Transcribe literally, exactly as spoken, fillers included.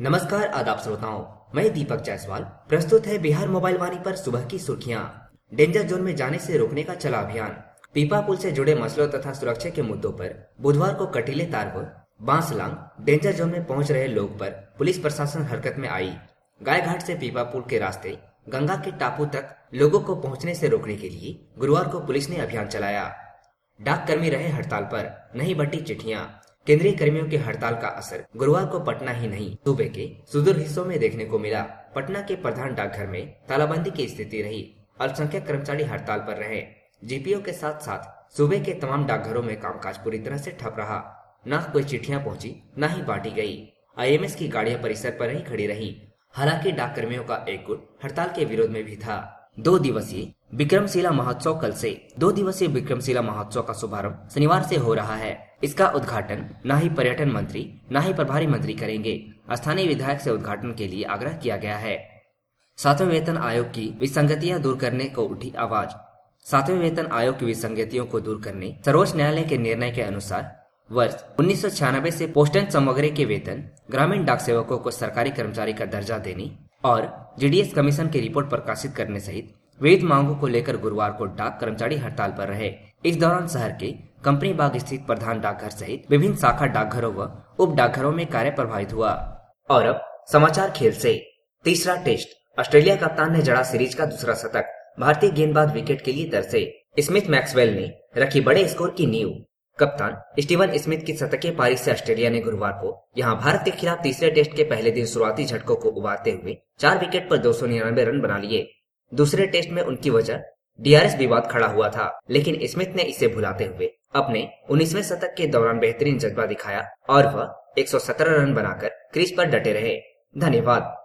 नमस्कार आदाब श्रोताओं, मैं दीपक जायसवाल। प्रस्तुत है बिहार मोबाइल वाणी पर सुबह की सुर्खियां। डेंजर जोन में जाने से रोकने का चला अभियान। पीपा पुल से जुड़े मसलों तथा सुरक्षा के मुद्दों पर बुधवार को कटीले तार व बांसलांग डेंजर जोन में पहुंच रहे लोग पर पुलिस प्रशासन हरकत में आई। गायघाट से पीपा पुल के रास्ते गंगा के टापू तक लोगों को पहुंचने से रोकने के लिए गुरुवार को पुलिस ने अभियान चलाया। डाककर्मी रहे हड़ताल पर, नहीं बंटी चिट्ठियां। केंद्रीय कर्मियों की हड़ताल का असर गुरुवार को पटना ही नहीं सूबे के सुदूर हिस्सों में देखने को मिला। पटना के प्रधान डाकघर में तालाबंदी की स्थिति रही। अल्पसंख्यक कर्मचारी हड़ताल पर रहे। जीपीओ के साथ साथ सूबे के तमाम डाकघरों में कामकाज पूरी तरह से ठप रहा। न कोई चिट्ठियां पहुंची, न ही बांटी गई। आईएमएस की गाड़ियां परिसर पर ही खड़ी रही। हालांकि डाककर्मियों का एक गुट हड़ताल के विरोध में भी था। दो दिवसीय विक्रमशिला महोत्सव कल से दो दिवसीय विक्रमशिला महोत्सव का शुभारंभ शनिवार से हो रहा है। इसका उद्घाटन न ही पर्यटन मंत्री न ही प्रभारी मंत्री करेंगे। स्थानीय विधायक से उद्घाटन के लिए आग्रह किया गया है। सातवें वेतन आयोग की विसंगतियां दूर करने को उठी आवाज। सातवें वेतन आयोग की विसंगतियों को दूर करने सर्वोच्च न्यायालय के निर्णय के अनुसार वर्ष उन्नीस सौ छियानबे से पोस्टन समग्रे के वेतन, ग्रामीण डाक सेवकों को सरकारी कर्मचारी का दर्जा देने और जीडीएस कमीशन की रिपोर्ट प्रकाशित करने सहित विविध मांगों को लेकर गुरुवार को डाक कर्मचारी हड़ताल पर रहे। इस दौरान शहर के कंपनी बाग स्थित प्रधान डाकघर सहित विभिन्न शाखा डाकघरों व उप डाकघरों में कार्य प्रभावित हुआ। और अब समाचार खेल से। तीसरा टेस्ट, ऑस्ट्रेलिया कप्तान ने जड़ा सीरीज का दूसरा शतक। भारतीय गेंदबाज विकेट के लिए तरसे। स्मिथ मैक्सवेल ने रखी बड़े स्कोर की नींव। कप्तान स्टीवन स्मिथ की शतकीय पारी से ऑस्ट्रेलिया ने गुरुवार को यहां भारत के खिलाफ तीसरे टेस्ट के पहले दिन शुरुआती झटकों को उबारते हुए चार विकेट पर दो सौ निन्यानवे रन बना लिए। दूसरे टेस्ट में उनकी वजह डीआरएस विवाद खड़ा हुआ था, लेकिन स्मिथ ने इसे भुलाते हुए अपने उन्नीसवें शतक के दौरान बेहतरीन जज्बा दिखाया और वह एक सौ सत्रह रन बनाकर क्रीज पर डटे रहे। धन्यवाद।